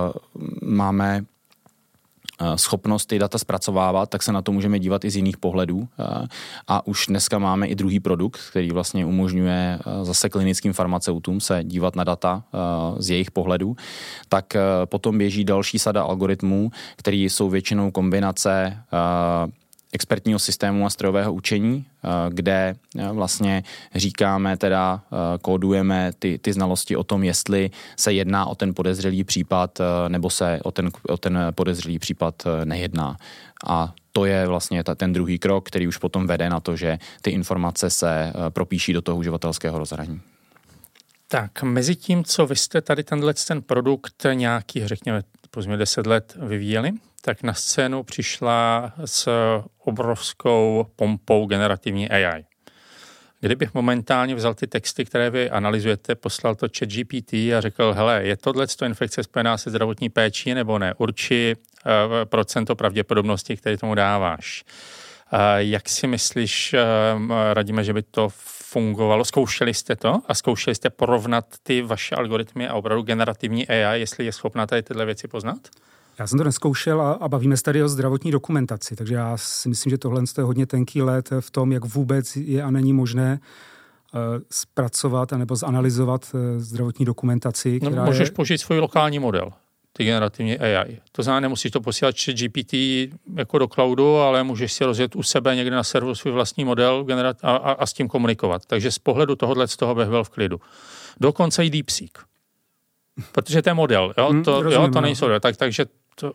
máme schopnost ty data zpracovávat, tak se na to můžeme dívat i z jiných pohledů. A už dneska máme i druhý produkt, který vlastně umožňuje zase klinickým farmaceutům se dívat na data z jejich pohledů. Tak potom běží další sada algoritmů, které jsou většinou kombinace expertního systému a strojového učení, kde vlastně říkáme kódujeme ty znalosti o tom, jestli se jedná o ten podezřelý případ, nebo se o ten podezřelý případ nejedná. A to je vlastně ten druhý krok, který už potom vede na to, že ty informace se propíší do toho uživatelského rozhraní. Tak, mezi tím, co vy jste tady ten produkt nějaký, řekněme, 10 let vyvíjeli, tak na scénu přišla s obrovskou pompou generativní AI. Kdybych momentálně vzal ty texty, které vy analyzujete, poslal to ChatGPT a řekl, hele, je tohleto infekce spojená se zdravotní péčí nebo ne? Urči procento pravděpodobnosti, které tomu dáváš. Jak si myslíš, radíme, že by to fungovalo? Zkoušeli jste to a zkoušeli jste porovnat ty vaše algoritmy a opravdu generativní AI, jestli je schopná tady tyhle věci poznat? Já jsem to neskoušel a bavíme se tady o zdravotní dokumentaci, takže já si myslím, že tohle je hodně tenký led v tom, jak vůbec je a není možné zpracovat anebo zanalyzovat zdravotní dokumentaci. No, můžeš použít svůj lokální model, ty generativní AI. To znamená, nemusíš to posílat GPT jako do cloudu, ale můžeš si rozjet u sebe někde na serveru svůj vlastní model a s tím komunikovat. Takže z pohledu tohohle z toho bych byl v klidu. Dokonce i DeepSeek. Protože to je model, to nejsou. Takže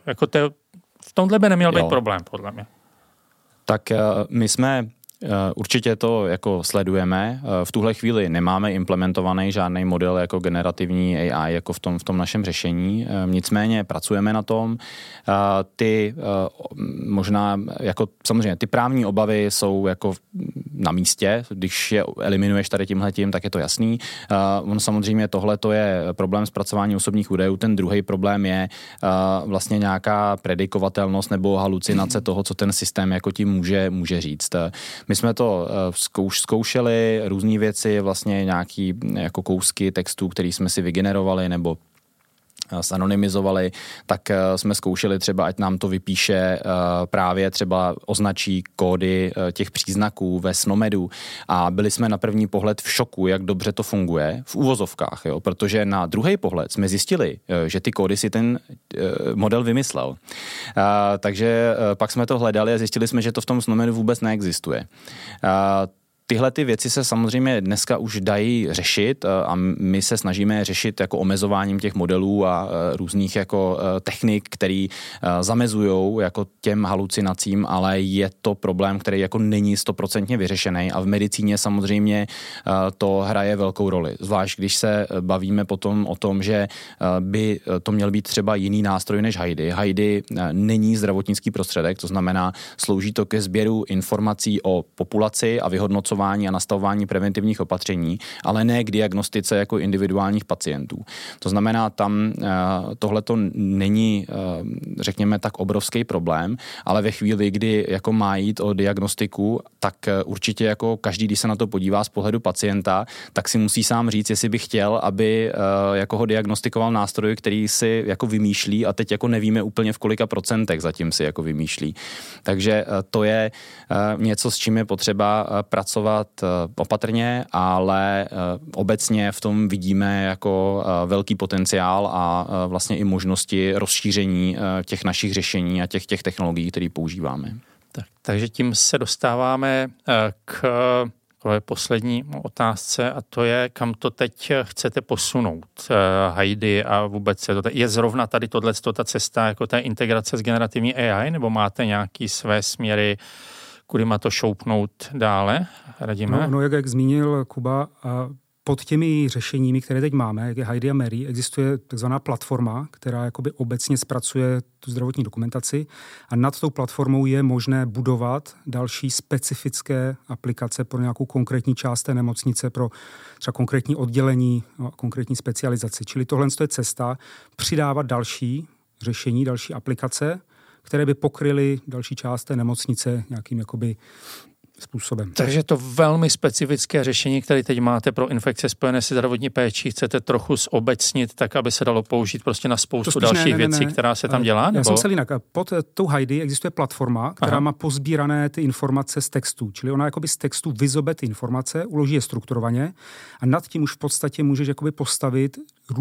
v tomhle by neměl být problém, podle mě. Tak my jsme určitě to jako sledujeme. V tuhle chvíli nemáme implementovaný žádný model jako generativní AI jako v tom našem řešení. Nicméně pracujeme na tom. Ty možná jako samozřejmě ty právní obavy jsou jako na místě. Když je eliminuješ tady tímhletím, tak je to jasný. On samozřejmě tohle to je problém zpracování osobních údajů. Ten druhý problém je vlastně nějaká predikovatelnost nebo halucinace toho, co ten systém jako ti může říct. My jsme to zkoušeli, různé věci, vlastně nějaký jako kousky textů, který jsme si vygenerovali nebo zanonymizovali, tak jsme zkoušeli třeba, ať nám to vypíše právě třeba označí kódy těch příznaků ve SNOMEDu a byli jsme na první pohled v šoku, jak dobře to funguje v uvozovkách, protože na druhý pohled jsme zjistili, že ty kódy si ten model vymyslel. Takže pak jsme to hledali a zjistili jsme, že to v tom SNOMEDu vůbec neexistuje. Tyhle ty věci se samozřejmě dneska už dají řešit a my se snažíme řešit jako omezováním těch modelů a různých jako technik, který zamezujou jako těm halucinacím, ale je to problém, který jako není 100% vyřešený a v medicíně samozřejmě to hraje velkou roli. Zvlášť když se bavíme potom o tom, že by to měl být třeba jiný nástroj než HIDI. HIDI není zdravotnický prostředek, to znamená slouží to ke sběru informací o populaci a vyhodnocování vyhodnocování a nastavování preventivních opatření, ale ne k diagnostice jako individuálních pacientů. To znamená, tam tohleto není, řekněme, tak obrovský problém, ale ve chvíli, kdy jako má jít o diagnostiku, tak určitě jako každý, když se na to podívá z pohledu pacienta, tak si musí sám říct, jestli by chtěl, aby jako ho diagnostikoval nástroj, který si jako vymýšlí a teď jako nevíme úplně v kolika procentech zatím si jako vymýšlí. Takže to je něco, s čím je potřeba pracovat opatrně, ale obecně v tom vidíme jako velký potenciál a vlastně i možnosti rozšíření těch našich řešení a těch technologií, které používáme. Takže tím se dostáváme k poslední otázce a to je, kam to teď chcete posunout, Heidi, a vůbec je zrovna tady tohleto ta cesta jako té integrace s generativní AI, nebo máte nějaký své směry, kudy má to šoupnout dále? Radíme? No, jak zmínil Kuba, pod těmi řešeními, které teď máme, jak je Heidi a Mary, existuje takzvaná platforma, která jakoby obecně zpracuje tu zdravotní dokumentaci a nad tou platformou je možné budovat další specifické aplikace pro nějakou konkrétní část té nemocnice, pro třeba konkrétní oddělení, konkrétní specializaci. Čili tohle je cesta přidávat další řešení, další aplikace, které by pokryly další část té nemocnice nějakým jakoby způsobem. Takže to velmi specifické řešení, které teď máte pro infekce spojené se zdravotní péčí, chcete trochu zobecnit tak, aby se dalo použít prostě na spoustu dalších věcí, která se tam dělá? Nebo? Já jsem myslel jinak. Pod tou Heidi existuje platforma, která má pozbírané ty informace z textu. Čili ona jakoby z textu vyzobe ty informace, uloží je strukturovaně a nad tím už v podstatě můžeš jakoby postavit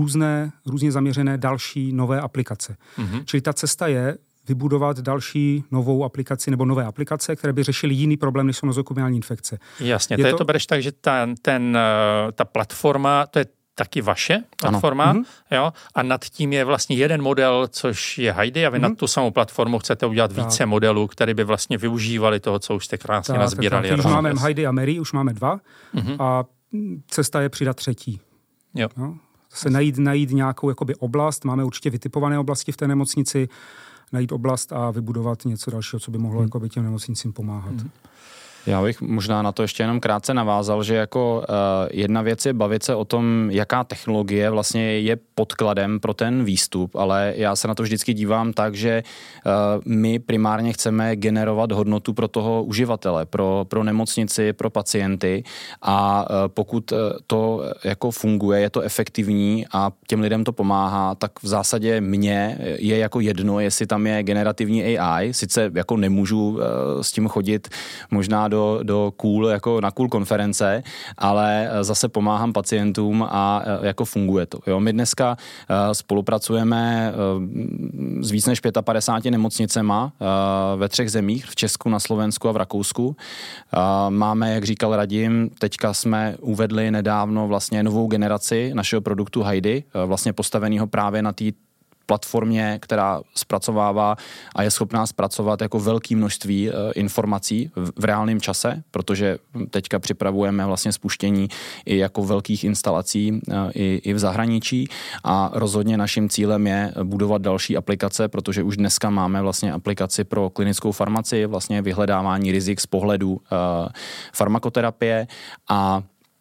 různě zaměřené další nové aplikace. Čili ta cesta je vybudovat další novou aplikaci nebo nové aplikace, které by řešily jiný problém, než jsou nozokomiální infekce. Jasně, to bereš tak, že ta platforma, to je taky vaše platforma, jo? A nad tím je vlastně jeden model, což je Heidi, a vy nad tu samou platformu chcete udělat více modelů, které by vlastně využívali toho, co už jste krásně nazbírali. Už máme Heidi a Mary, už máme 2 a cesta je přidat 3. Jo. Zase najít nějakou jakoby oblast, máme určitě vytipované oblasti v té nemocnici, najít oblast a vybudovat něco dalšího, co by mohlo jakoby těm nemocnicím pomáhat. Já bych možná na to ještě jenom krátce navázal, že jako jedna věc je bavit se o tom, jaká technologie vlastně je podkladem pro ten výstup, ale já se na to vždycky dívám tak, že my primárně chceme generovat hodnotu pro toho uživatele, pro nemocnici, pro pacienty a pokud to jako funguje, je to efektivní a těm lidem to pomáhá, tak v zásadě mně je jako jedno, jestli tam je generativní AI, sice jako nemůžu s tím chodit možná do cool, jako na cool konference, ale zase pomáhám pacientům a jako funguje to. Jo? My dneska spolupracujeme s víc než 55 nemocnicema ve 3 zemích, v Česku, na Slovensku a v Rakousku. Máme, jak říkal Radim, teďka jsme uvedli nedávno vlastně novou generaci našeho produktu Heidi, vlastně postaveného právě na té platformě, která zpracovává a je schopná zpracovat jako velké množství informací v reálném čase, protože teďka připravujeme vlastně spuštění i jako velkých instalací i v zahraničí a rozhodně naším cílem je budovat další aplikace, protože už dneska máme vlastně aplikaci pro klinickou farmacii, vlastně vyhledávání rizik z pohledu farmakoterapie a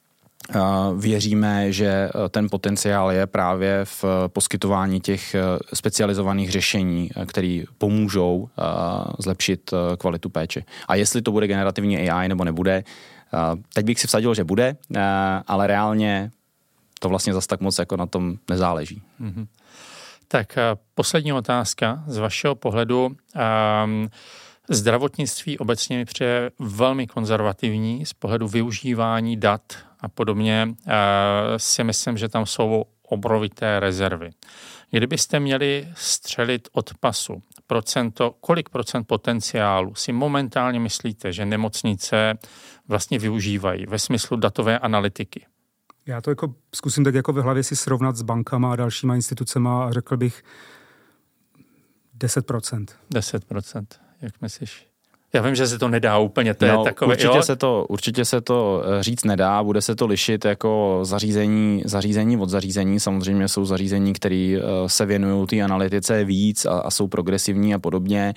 věříme, že ten potenciál je právě v poskytování těch specializovaných řešení, které pomůžou zlepšit kvalitu péče. A jestli to bude generativní AI nebo nebude, teď bych si vsadil, že bude, ale reálně to vlastně zas tak moc jako na tom nezáleží. Tak poslední otázka z vašeho pohledu. Zdravotnictví obecně mi přijde velmi konzervativní z pohledu využívání dat a podobně. Si myslím, že tam jsou obrovité rezervy. Kdybyste měli střelit od pasu kolik procent potenciálu si momentálně myslíte, že nemocnice vlastně využívají ve smyslu datové analytiky? Já to jako zkusím tak jako ve hlavě si srovnat s bankama a dalšíma institucema a řekl bych 10%. 10%, jak myslíš? Já vím, že se to nedá úplně, to je takové... Určitě se to říct nedá, bude se to lišit jako zařízení od zařízení. Samozřejmě jsou zařízení, které se věnují té analytice víc a jsou progresivní a podobně,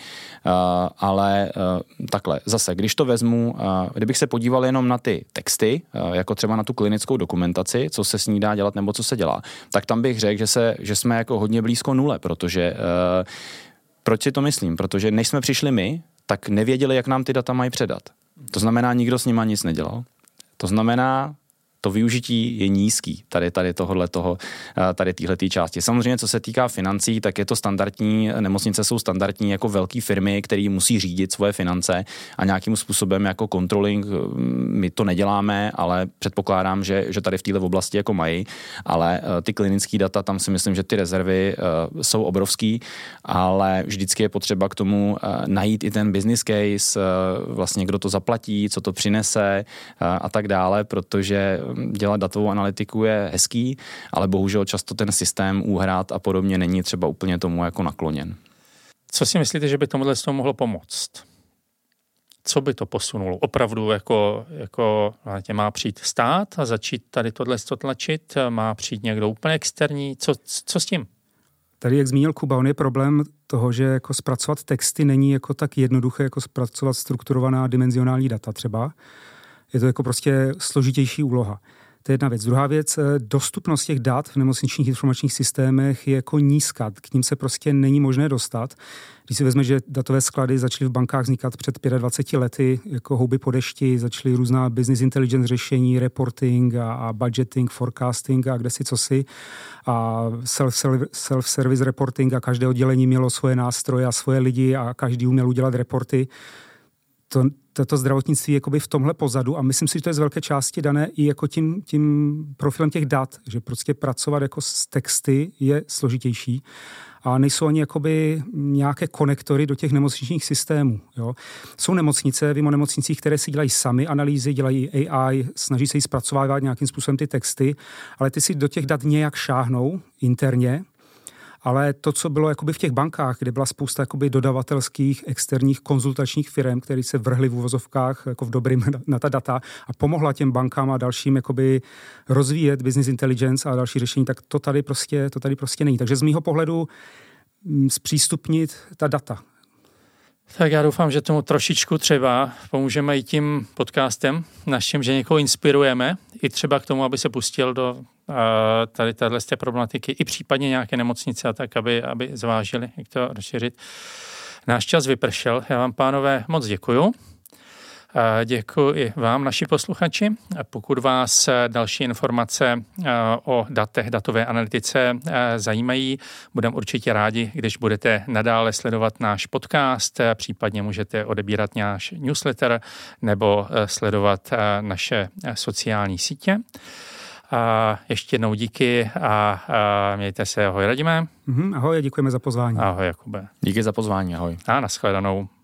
ale takhle, zase, když to vezmu, kdybych se podíval jenom na ty texty, jako třeba na tu klinickou dokumentaci, co se s ní dá dělat nebo co se dělá, tak tam bych řekl, že jsme jako hodně blízko nule, protože proč si to myslím? Protože než jsme přišli my, tak nevěděli, jak nám ty data mají předat. To znamená, nikdo s nima nic nedělal. To znamená, to využití je nízký tady téhletý části. Samozřejmě, co se týká financí, tak je to standardní, nemocnice jsou standardní jako velké firmy, které musí řídit svoje finance a nějakým způsobem jako controlling, my to neděláme, ale předpokládám, že tady v této oblasti jako mají, ale ty klinické data, tam si myslím, že ty rezervy jsou obrovský, ale vždycky je potřeba k tomu najít i ten business case, vlastně kdo to zaplatí, co to přinese a tak dále, protože dělat datovou analytiku je hezký, ale bohužel často ten systém úhrad a podobně není třeba úplně tomu jako nakloněn. Co si myslíte, že by tomuhle z toho mohlo pomoct? Co by to posunulo? Opravdu jako má přijít stát a začít tady tohle tlačit? Má přijít někdo úplně externí? Co s tím? Tady, jak zmínil Kuba, on je problém toho, že jako zpracovat texty není jako tak jednoduché, jako zpracovat strukturovaná dimenzionální data třeba. Je to jako prostě složitější úloha. To je jedna věc. Druhá věc, dostupnost těch dat v nemocničních informačních systémech je jako nízká. K ním se prostě není možné dostat. Když si vezme, že datové sklady začaly v bankách vznikat před 25 lety, jako houby po dešti, začaly různá business intelligence řešení, reporting a budgeting, forecasting a kdesi cosi a self-service reporting a každé oddělení mělo svoje nástroje a svoje lidi a každý uměl udělat reporty. Toto zdravotnictví je jakoby v tomhle pozadu a myslím si, že to je z velké části dané i jako tím profilem těch dat, že prostě pracovat jako s texty je složitější a nejsou ani jakoby nějaké konektory do těch nemocničních systémů. Jo. Jsou nemocnice, vím o nemocnicích, které si dělají sami analýzy, dělají AI, snaží se jí zpracovávat nějakým způsobem ty texty, ale ty si do těch dat nějak šáhnou interně. Ale to, co bylo jakoby v těch bankách, kde byla spousta jakoby dodavatelských, externích konzultačních firm, které se vrhly v uvozovkách jako v dobrým na ta data a pomohla těm bankám a dalším jakoby rozvíjet business intelligence a další řešení, tak to tady prostě není. Takže z mýho pohledu zpřístupnit ta data. Tak já doufám, že tomu trošičku třeba pomůžeme i tím podcastem naším, že někoho inspirujeme i třeba k tomu, aby se pustil do tady téhle problematiky i případně nějaké nemocnice a tak, aby zvážili, jak to rozšířit. Náš čas vypršel. Já vám, pánové, moc děkuju. Děkuji i vám, naši posluchači. Pokud vás další informace o datech, datové analytice zajímají, budeme určitě rádi, když budete nadále sledovat náš podcast, případně můžete odebírat náš newsletter nebo sledovat naše sociální sítě. Ještě jednou díky a mějte se. Ahoj, Radime. Ahoj, děkujeme za pozvání. Ahoj, Jakube. Díky za pozvání, ahoj. A nashledanou.